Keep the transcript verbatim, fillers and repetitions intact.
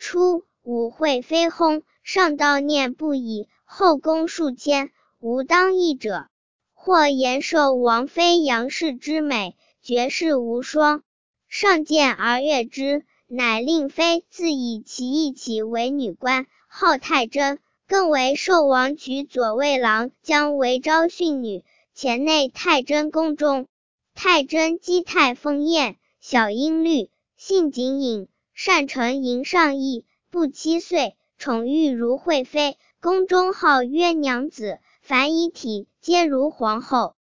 初，武惠妃薨，上悼念不已，后宫数千，无当议者。或言寿王妃杨氏之美，绝世无双。上见而悦之，乃令妃自以其一起为女官，号太真。更为寿王娶左卫郎姜为昭训女，前内太真宫中。太真姬太丰艳，小音律，性谨隐，善承吟上意，不七岁，宠遇如惠妃，宫中号曰娘子，凡遗体皆如皇后。